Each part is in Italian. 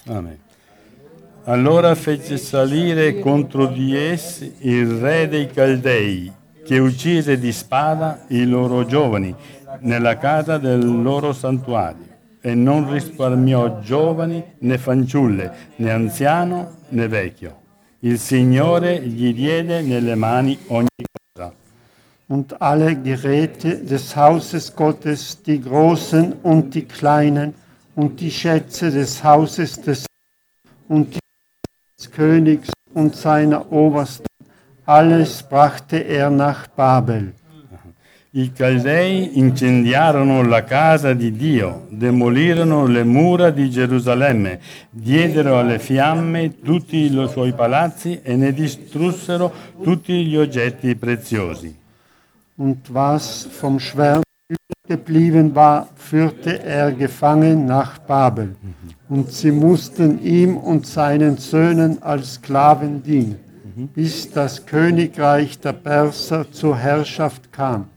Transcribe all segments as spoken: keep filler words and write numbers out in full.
Amen. Allora fece salire contro di essi il re dei Caldei, che uccise di spada i loro giovani nella casa del loro santuario, e non risparmiò giovani né fanciulle, né anziano né vecchio. Il Signore gli diede nelle mani ogni cosa. Und alle Geräte des Hauses Gottes, die großen und die kleinen, und die Schätze des Hauses des und die des Königs und seiner Obersten, alles brachte er nach Babel. I Caldei incendiarono la casa di Dio, demolirono le mura di Gerusalemme, diedero alle fiamme tutti i suoi palazzi e ne distrussero tutti gli oggetti preziosi. Und was vom Schwert geblieben war, führte er gefangen nach Babel. Und sie mussten ihm und seinen Söhnen als Sklaven dienen, bis das Königreich der Perser zur Herrschaft kam.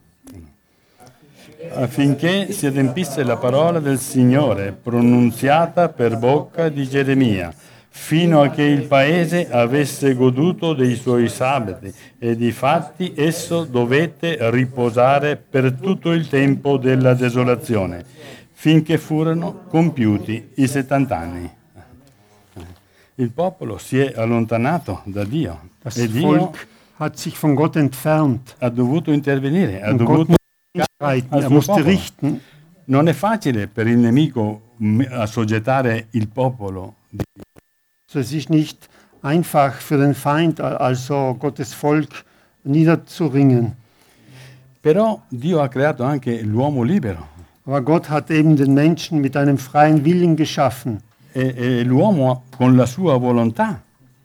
Affinché si adempisse la parola del Signore, pronunziata per bocca di Geremia, fino a che il paese avesse goduto dei suoi sabati, e difatti esso dovette riposare per tutto il tempo della desolazione, finché furono compiuti i settant'anni. Il popolo si è allontanato da Dio Das e Dio Volk hat sich von Gott entfernt. ha dovuto intervenire, ha Und dovuto Gott musste streiten, al er suo musste popolo. richten. Non è facile per il nemico m- assoggettare il popolo di So, es ist nicht einfach für den Feind, also Gottes Volk, niederzuringen. Però Dio ha creato anche l'uomo libero Aber Gott hat eben den Menschen mit einem freien Willen geschaffen. e, e l'uomo con la sua volontà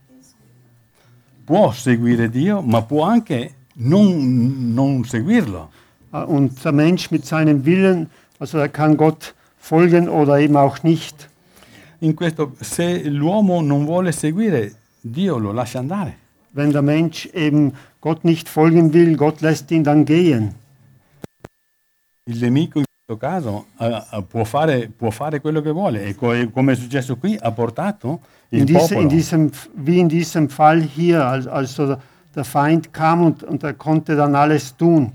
può seguire Dio, ma può anche non, non seguirlo. Und der Mensch mit seinem Willen, also er kann Gott folgen oder eben auch nicht. In questo, se l'uomo non vuole seguire, Dio lo lascia andare. Wenn der Mensch eben Gott nicht folgen will, Gott lässt ihn dann gehen. Il nemico in questo caso eh, eh, può, fare, può fare quello che vuole e co- come è successo qui ha portato il In, diese, popolo. in diesem, wie in diesem Fall hier, als- also der Feind kam und, und er konnte dann alles tun.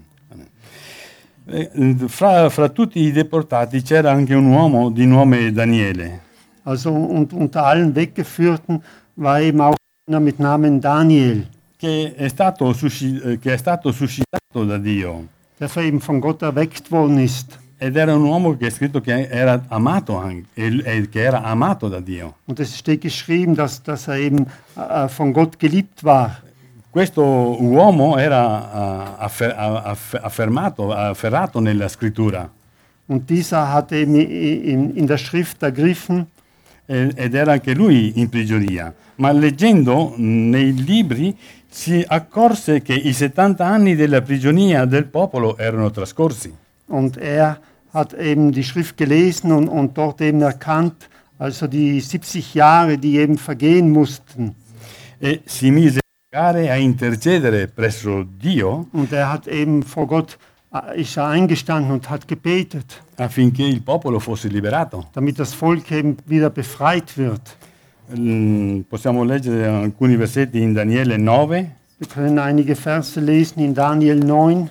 Eh, Fra, fra tutti i deportati c'era anche un uomo di nome Daniele. Also und unter allen Weggeführten war eben auch einer mit Namen Daniel, Che è, stato susci- eh, che è stato suscitato da Dio der eben von Gott erweckt worden ist. ed era un uomo che è scritto che era amato anche, e, e che era amato da Dio. Und es steht geschrieben, dass, dass er eben äh, von Gott geliebt war. Questo uomo era uh, affer- aff- affermato, afferrato nella scrittura Und dieser hat eben in, in der Schrift ergriffen, e- ed era anche lui in prigionia. Ma leggendo nei libri si accorse che i settanta anni della prigionia del popolo erano trascorsi. und er hat eben die Schrift gelesen und, und dort eben erkannt, also die siebzig Jahre, die eben vergehen mussten. E si mise a pregare, a intercedere presso Dio Und er hat eben vor Gott äh, ist er eingestanden und hat gebetet, affinché il popolo fosse liberato. damit das Volk eben wieder befreit wird. Mm, Possiamo leggere alcuni versetti in Daniele nove. Wir können einige Verse lesen in Daniel neun.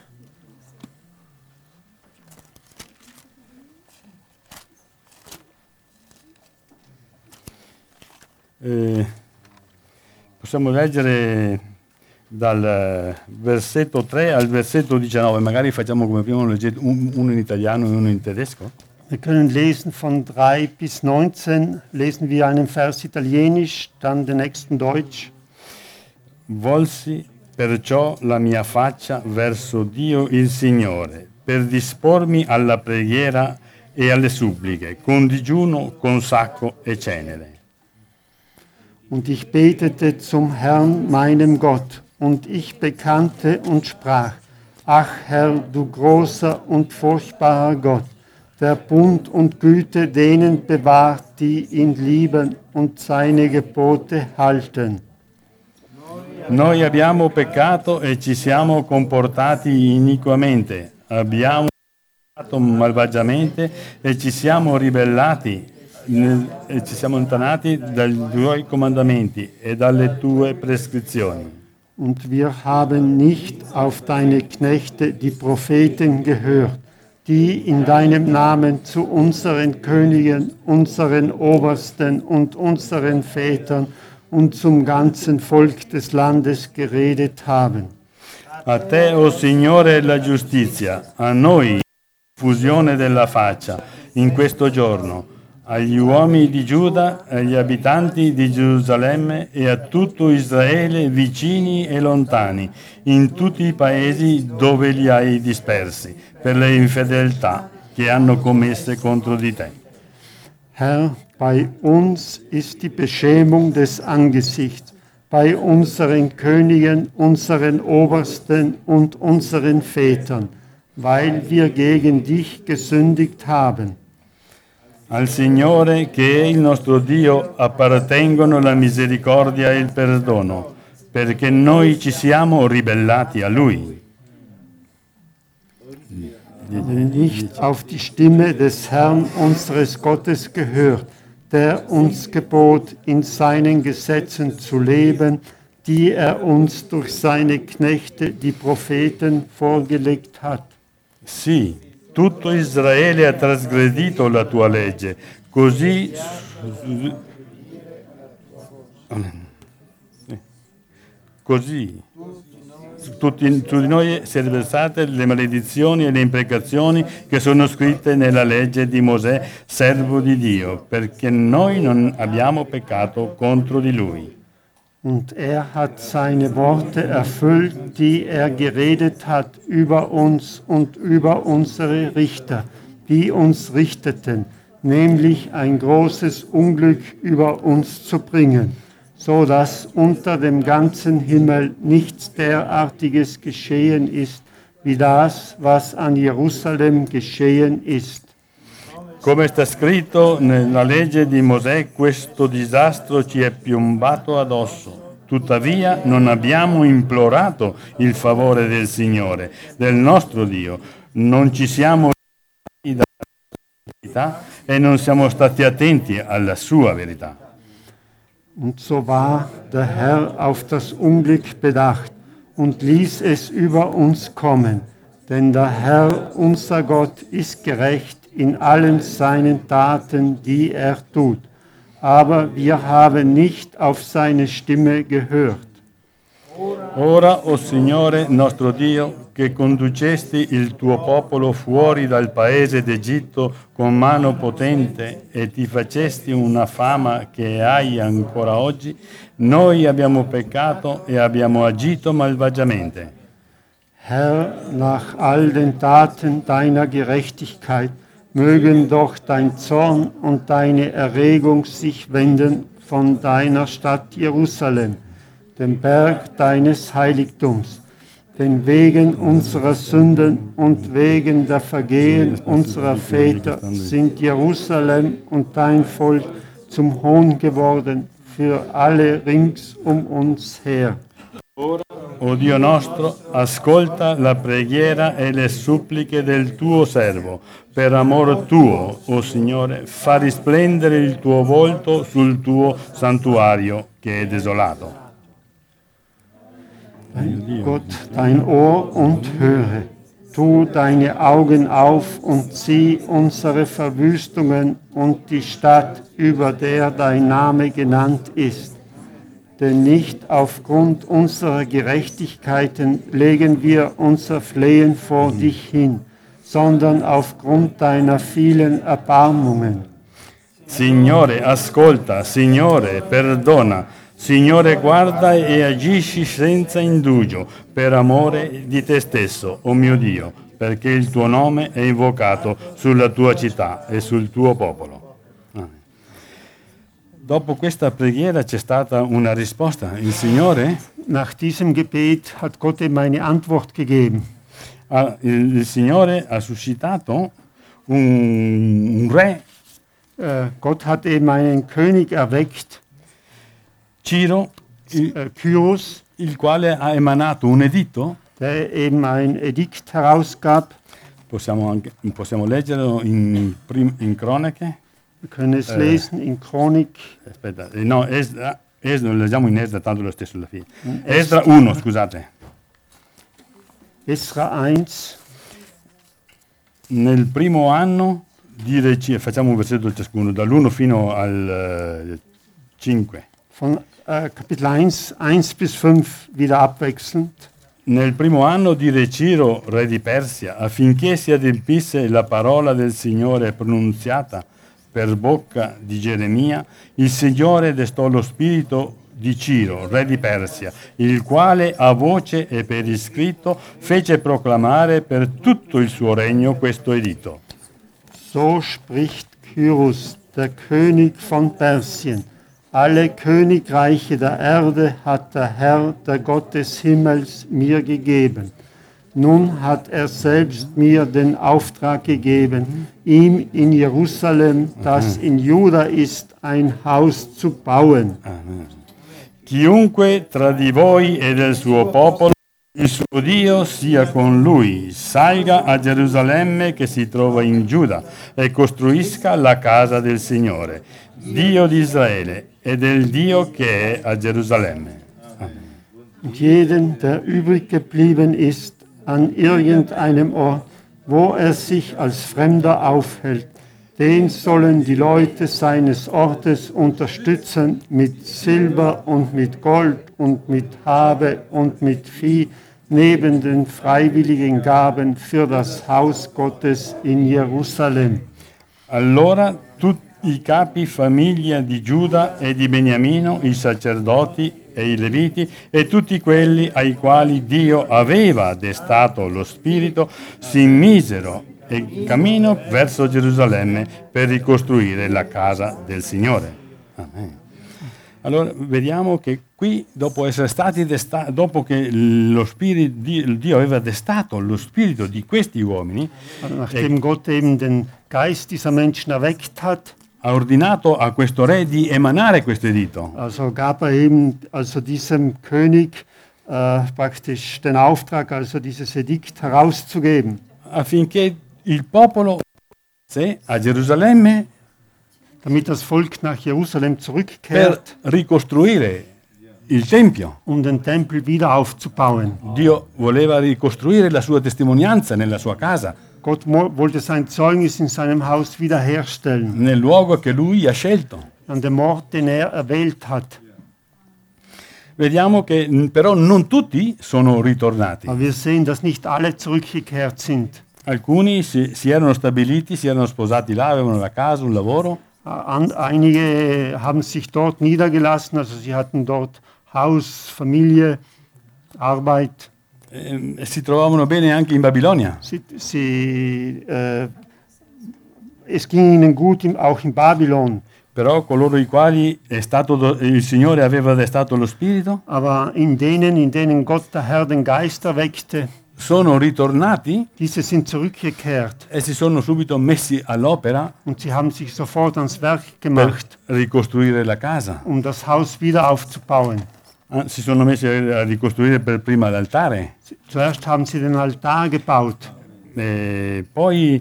Eh, possiamo leggere dal versetto tre al versetto diciannove, magari facciamo come prima, leggete un- uno in italiano e uno in tedesco. Wir können lesen von drei bis neunzehn, lesen wir einen Vers Italienisch, dann den nächsten Deutsch. Volsi perciò la mia faccia verso Dio il Signore, per dispormi alla preghiera e alle suppliche, con digiuno, con sacco e cenere. Und ich betete zum Herrn, meinem Gott, und ich bekannte und sprach, ach Herr, du großer und furchtbarer Gott, der Bund und Güte denen bewahrt, die ihn lieben und seine Gebote halten. Noi abbiamo peccato e ci siamo comportati iniquamente, abbiamo peccato malvagiamente e ci siamo ribellati e ci siamo allontanati dai tuoi comandamenti e dalle tue prescrizioni. Und wir haben nicht auf deine Knechte, die Propheten, gehört, die in deinem Namen zu unseren Königen, unseren Obersten und unseren Vätern und zum ganzen Volk des Landes geredet haben. A te, o Signore, la giustizia, a noi fusione della faccia in questo giorno, agli uomini di Giuda, agli abitanti di Gerusalemme e a tutto Israele, vicini e lontani, in tutti i paesi dove li hai dispersi, per le infedeltà che hanno commesse contro di te. Herr, bei uns ist die Beschämung des Angesichts, bei unseren Königen, unseren Obersten und unseren Vätern, weil wir gegen dich gesündigt haben. Al Signore, che è il nostro Dio, appartengono la misericordia e il perdono, perché noi ci siamo ribellati a Lui. Nicht auf die Stimme des Herrn unseres Gottes gehört, der uns gebot, in seinen Gesetzen zu leben, die er uns durch seine Knechte, die Propheten, vorgelegt hat. Sì, tutto Israele ha trasgredito la tua legge, così così tutti, su di noi si sono versate le maledizioni e le imprecazioni che sono scritte nella legge di Mosè, servo di Dio, perché noi non abbiamo peccato contro di lui. Und er hat seine Worte erfüllt, die er geredet hat über uns und über unsere Richter, die uns richteten, nämlich ein großes Unglück über uns zu bringen, so dass unter dem ganzen Himmel nichts derartiges geschehen ist, wie das, was an Jerusalem geschehen ist. Come sta scritto nella legge di Mosè, questo disastro ci è piombato addosso. Tuttavia non abbiamo implorato il favore del Signore, del nostro Dio. Non ci siamo rivolti dalla verità e non siamo stati attenti alla sua verità. Und so war der Herr auf das Unglück bedacht und ließ es über uns kommen. Denn der Herr, unser Gott, ist gerecht in allen seinen Taten, die er tut. Aber wir haben nicht auf seine Stimme gehört. Ora, o Signore nostro Dio, che conducesti il tuo popolo fuori dal paese d'Egitto con mano potente e ti facesti una fama che hai ancora oggi, noi abbiamo peccato e abbiamo agito malvagiamente. Herr, nach all den Taten deiner Gerechtigkeit mögen doch dein Zorn und deine Erregung sich wenden von deiner Stadt Jerusalem, dem Berg deines Heiligtums. Denn wegen unserer Sünden und wegen der Vergehen unserer Väter sind Jerusalem und dein Volk zum Hohn geworden für alle rings um uns her. O Dio nostro, ascolta la preghiera e le suppliche del tuo servo. Per amor tuo, o Signore, fa risplendere il tuo volto sul tuo santuario che è desolato. Dein Gott, dein Ohr und höre. Tu deine Augen auf und sieh unsere Verwüstungen und die Stadt, über der dein Name genannt ist. Denn nicht aufgrund unserer Gerechtigkeiten legen wir unser Flehen vor dich hin, sondern aufgrund deiner vielen Erbarmungen. Signore, ascolta, Signore, perdona. Signore, guarda e agisci senza indugio, per amore di te stesso, o mio Dio, perché il tuo nome è invocato sulla tua città e sul tuo popolo. Dopo questa preghiera c'è stata una risposta. Il Signore, Nach diesem Gebet hat Gott ihm eine Antwort gegeben. ha, il, il Signore ha suscitato un, un re, Äh, Gott hat eben einen König erweckt, Ciro, il, äh, Kyros, il quale ha emanato un editto. der eben ein Edikt herausgab. Possiamo, anche, possiamo leggerlo in, prim, in Cronache. Wir können es Eh. lesen in Chronik, Aspetta, eh, no, Esdra, Esdra, lo leggiamo in Esdra, tanto lo stesso alla fine. Esdra uno, scusate. Esra eins, Nel primo anno di Recia, facciamo un versetto ciascuno, dall'uno fino al eh, cinque. von äh, Kapitel eins, eins bis fünf wieder abwechselnd. Nel primo anno di Reciro, re di Persia, affinché si adempisse la parola del Signore pronunziata per bocca di Geremia, il Signore destò lo spirito di Ciro, re di Persia, il quale a voce e per iscritto fece proclamare per tutto il suo regno questo editto. So spricht Kyrus, der König von Persien. Alle Königreiche der Erde hat der Herr, der Gott des Himmels, mir gegeben. Nun hat er selbst mir den Auftrag gegeben, ihm in Jerusalem, das in Juda ist, ein Haus zu bauen. Chiunque tra di voi e del suo popolo, il suo Dio sia con lui, salga a Gerusalemme che si trova in Giuda e costruisca la casa del Signore, Dio di Israele, e del Dio che è a Gerusalemme. Und jeden, der übrig geblieben ist, an irgendeinem Ort, wo er sich als Fremder aufhält, den sollen die Leute seines Ortes unterstützen mit Silber und mit Gold und mit Habe und mit Vieh, neben den freiwilligen Gaben für das Haus Gottes in Jerusalem. Allora tutti i capi famiglia di Giuda e di Beniamino, i sacerdoti e i leviti e tutti quelli ai quali Dio aveva destato lo spirito si misero e cammino verso Gerusalemme per ricostruire la casa del Signore. Amen. Allora vediamo che qui, dopo essere stati desta- dopo che lo spirito, Dio aveva destato lo spirito di questi uomini, Also nachdem Gott eben den Geist dieser Menschen erweckt hat, ha ordinato a questo re di emanare questo editto. also gab er eben also diesem König äh, praktisch den Auftrag, also dieses Edikt herauszugeben, Affinché il popolo a Gerusalemme damit das Volk nach Jerusalem per zurückkehrt, ricostruire il Tempio. um den Tempel wieder aufzubauen. Dio voleva ricostruire la sua testimonianza nella sua casa, Gott mo- wollte sein Zeugnis in seinem Haus wiederherstellen, nel luogo che lui ha scelto. an dem Ort, den er erwählt hat. Vediamo che mh, però non tutti sono ritornati. Aber wir sehen, dass nicht alle zurückgekehrt sind. Alcuni si, si erano stabiliti, si erano sposati là, avevano la casa, un lavoro. An- Einige haben sich dort niedergelassen, also sie hatten dort Haus, Familie, Arbeit. eh, si trovavano bene anche in Babilonia. Sie, sie, äh, es ging ihnen gut im, auch in Babylon, Però coloro i quali è stato do- il Signore aveva destato lo spirito aber in denen, in denen Gott der Herr den Geist erweckte, sono ritornati diese sind zurückgekehrt e si sono subito messi all'opera und sie haben sich sofort ans Werk per gemacht, ricostruire la casa. um das Haus wieder aufzubauen. Ah, si sono messi a ricostruire per prima l'altare. Zuerst haben sie den Altar gebaut, E poi,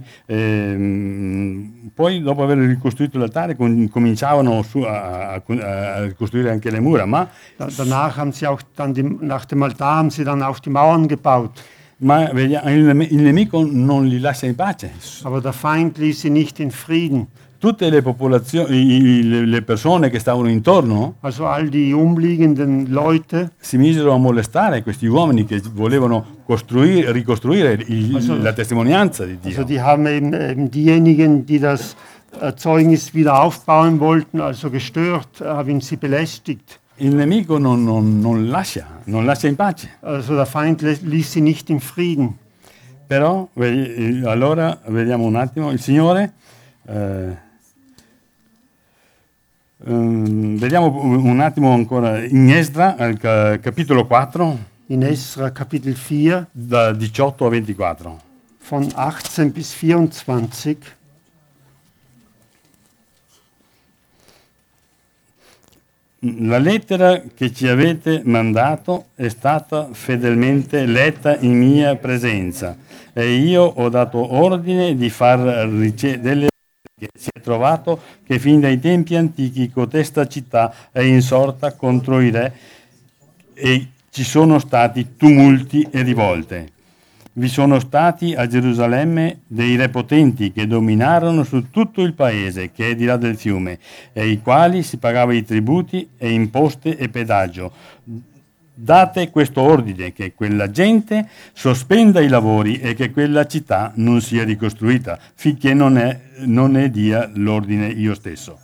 ehm, poi dopo aver ricostruito l'altare com- cominciavano su- a, a- a ricostruire anche le mura, ma, Da, danach haben sie auch dann die, nach dem Altar haben sie dann auch die Mauern gebaut. ma vediamo, il, neme- il nemico non li lascia in pace. Aber der Feind ließ sie nicht in Frieden. Tutte le popolazioni, i- i- le le persone che stavano intorno Also all die umliegenden Leute, si misero a molestare questi uomini che volevano costruire, ricostruire il- Also- la testimonianza di also Dio. die haben eben, eben diejenigen, die das äh, Zeugnis wieder aufbauen wollten, also gestört, äh, haben sie belästigt. Il nemico non, non- non lascia, non lascia in pace. Also der Feind lä- ließ sie nicht in Frieden. Però, ve- eh, allora, vediamo un attimo, il Signore, eh, ehm, vediamo un attimo ancora in Esdra, al ca- capitolo quattro, In Esra Kapitel vier da diciotto a ventiquattro. von achtzehn bis vierundzwanzig. La lettera che ci avete mandato è stata fedelmente letta in mia presenza e io ho dato ordine di far rice- delle perché si è trovato che fin dai tempi antichi cotesta città è insorta contro i re e ci sono stati tumulti e rivolte. Vi sono stati a Gerusalemme dei re potenti che dominarono su tutto il paese che è di là del fiume, e ai quali si pagava i tributi e imposte e pedaggio. Date questo ordine, che quella gente sospenda i lavori e che quella città non sia ricostruita, finché non, è, non ne dia l'ordine io stesso.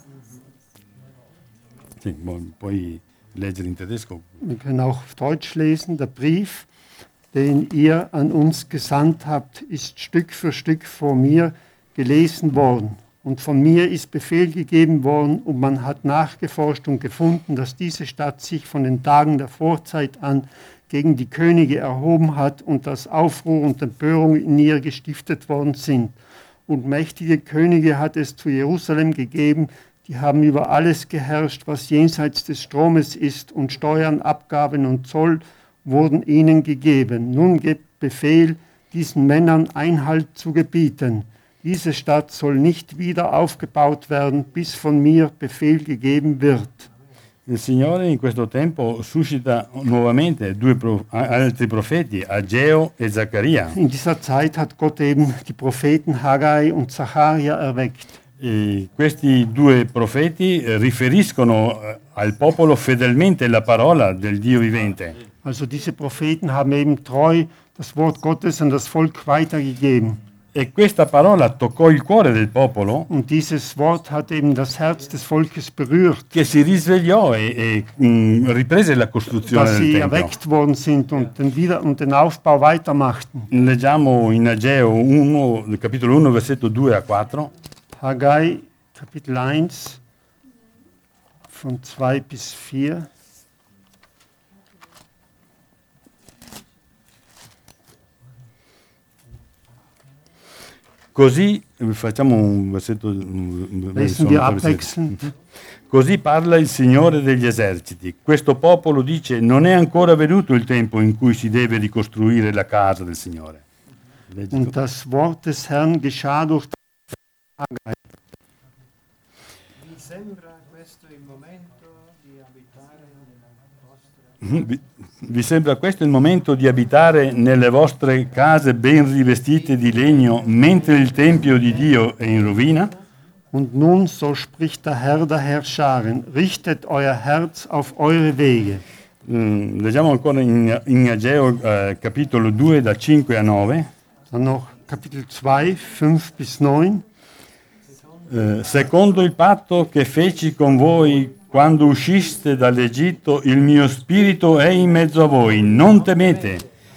Sì, puoi leggere in tedesco. Wir können auch auf Deutsch lesen. Der Brief, den ihr an uns gesandt habt, ist Stück für Stück vor mir gelesen worden. Und von mir ist Befehl gegeben worden, und man hat nachgeforscht und gefunden, dass diese Stadt sich von den Tagen der Vorzeit an gegen die Könige erhoben hat und dass Aufruhr und Empörung in ihr gestiftet worden sind. Und mächtige Könige hat es zu Jerusalem gegeben, die haben über alles geherrscht, was jenseits des Stromes ist, und Steuern, Abgaben und Zoll wurden ihnen gegeben. Nun gebt Befehl, diesen Männern Einhalt zu gebieten. Diese Stadt soll nicht wieder aufgebaut werden, bis von mir Befehl gegeben wird. Il Signore in questo tempo suscita nuovamente due pro- altri profeti, Ageo e Zaccaria. In dieser Zeit hat Gott eben die Propheten Haggai und Zacharia erweckt. E questi due profeti riferiscono al popolo fedelmente la parola del Dio vivente. Also diese Propheten haben eben treu das Wort Gottes an das Volk weitergegeben. E questa parola toccò il cuore del popolo. Und dieses Wort hat eben das Herz des Volkes berührt. Che si risvegliò e, e mh, riprese la costruzione dass del sie tempio. erweckt worden sind und den, Wieder- und den Aufbau weitermachten. Leggiamo in Ageo uno, capitolo uno, versetto due a quattro. Haggai, Kapitel eins, von zwei bis vier. Così facciamo un versetto. Un, Lesen wir abwechselnd. Così parla il Signore degli eserciti. Questo popolo dice: non è ancora venuto il tempo in cui si deve ricostruire la casa del Signore. Leggi Und tu. das Wort des Herrn geschah durch Haggai. Mi sembra questo il momento di abitare nella vostra Vi, vi sembra questo il momento di abitare nelle vostre case ben rivestite di legno, mentre il Tempio di Dio è in rovina? Und nun, so spricht der Herr der Herrscharen, richtet euer Herz auf eure Wege. Mm, leggiamo ancora in, in Ageo eh, capitolo due da cinque a nove. Dann noch Kapitel zwei, fünf bis neun. Eh, secondo il patto che feci con voi quando usciste dall'Egitto, il mio spirito è in mezzo a voi, non temete.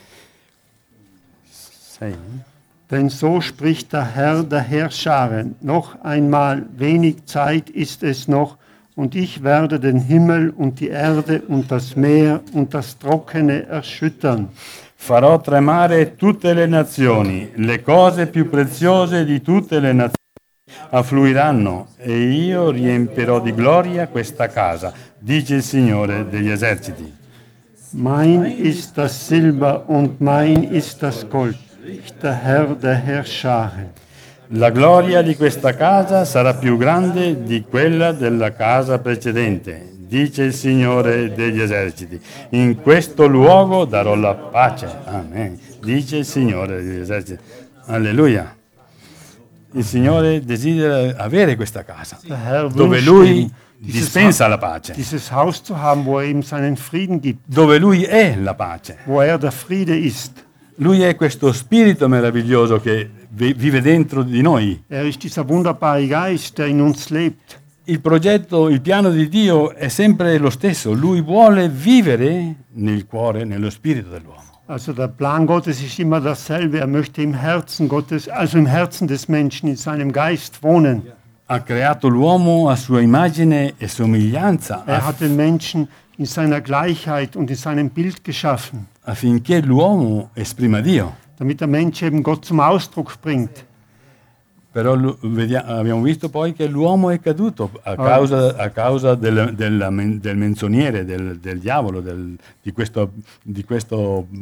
Sei. Denn so spricht der Herr der Herrscharen, noch einmal wenig Zeit ist es noch, und ich werde den Himmel und die Erde und das Meer und das Trockene erschüttern. Farò tremare tutte le nazioni, le cose più preziose di tutte le nazioni affluiranno, e io riempirò di gloria questa casa, dice il Signore degli eserciti. Mein ist das Silber und mein ist das Gold, spricht der Herr der Herrscharen. La gloria di questa casa sarà più grande di quella della casa precedente, dice il Signore degli eserciti. In questo luogo darò la pace. Amen. Dice il Signore degli eserciti. Alleluia. Il Signore desidera avere questa casa, Der Herr dove wünscht Lui eben, dieses, dispensa la pace, dieses Haus zu haben, wo er eben seinen Frieden gibt, dove Lui è la pace. wo er der Friede ist. Lui è questo spirito meraviglioso che vi- vive dentro di noi. Er ist dieser wunderbare Geist, der in uns lebt. Il progetto, il piano di Dio è sempre lo stesso. Lui vuole vivere nel cuore, nello spirito dell'uomo. Also der Plan Gottes ist immer dasselbe. Er möchte im Herzen Gottes, also im Herzen des Menschen, in seinem Geist wohnen. Ha creato l'uomo a sua immagine e somiglianza Er aff- hat den Menschen in seiner Gleichheit und in seinem Bild geschaffen, affinché l'uomo esprima Dio. damit der Mensch eben Gott zum Ausdruck bringt. Però lu- vedia- abbiamo visto poi che l'uomo è caduto a causa, a causa del, della men- del menzognere, del, del diavolo, del- di questo, di questo mh,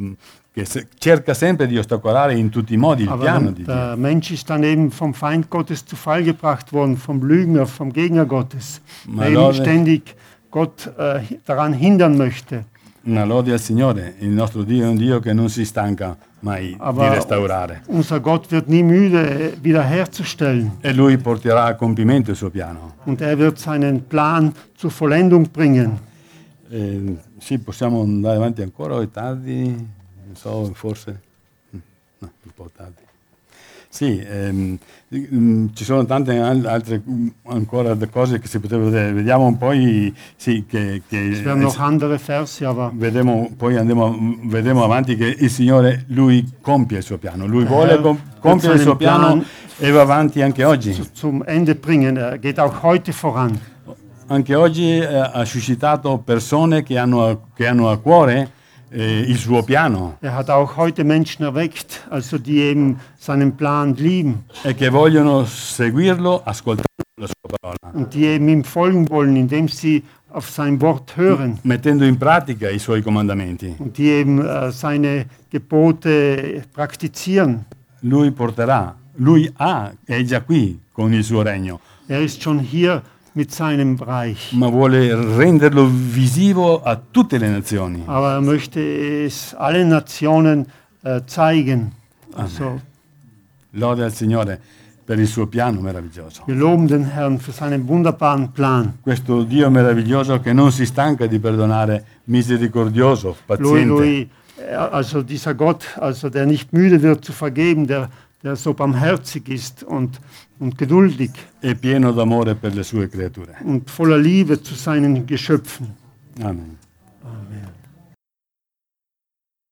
che se- cerca sempre di ostacolare in tutti i modi il Aber piano di Dio. der Mensch ist dann eben vom Feind Gottes zu Fall gebracht worden, vom Lügner, vom Gegner Gottes, Ma der ihn lode- ständig Gott äh, daran hindern möchte. Una lode al Signore, il nostro Dio è un Dio che non si stanca mai di Aber restaurare. unser Gott wird nie müde, wiederherzustellen. E Lui porterà a compimento il suo piano. Und er wird seinen Plan zur Vollendung bringen. Eh, sì, possiamo andare avanti ancora o è tardi? Non so, forse. Mm, No, un po' tardi. Sì, ehm, mm, ci sono tante al- altre mm, ancora de- cose che si potrebbero vedere. Vediamo un po' i, sì, che, che Es werden noch andere Verse, aber vedremo, poi andiamo, vedremo avanti che il Signore, Lui compie il suo piano. Lui vuole com- compiere il suo piano e va avanti anche oggi. zu, zum Ende bringen. Er geht auch heute voran. Anche oggi eh, ha suscitato persone che hanno, a- che hanno a cuore eh, il suo piano Er hat auch heute Menschen erweckt, also die eben seinen Plan lieben e che vogliono seguirlo ascoltando la sua parola, und die eben ihm folgen wollen, indem sie auf sein Wort hören mettendo in pratica i suoi comandamenti. und die eben äh, seine Gebote praktizieren. Lui porterà, lui ha, è già qui con il suo regno, Er ist schon hier mit seinem Reich, ma vuole renderlo visivo a tutte le nazioni. aber er möchte es allen Nationen äh, zeigen. Also, Lode al Signore per il suo piano meraviglioso. wir loben den Herrn für seinen wunderbaren Plan. Questo Dio meraviglioso che non si stanca di perdonare, misericordioso, Lui, paziente. lui, äh, also dieser Gott, also der nicht müde wird zu vergeben, der, der so barmherzig ist und, und geduldig E pieno d'amore per le sue creature. und voller Liebe zu seinen Geschöpfen. Amen. Amen.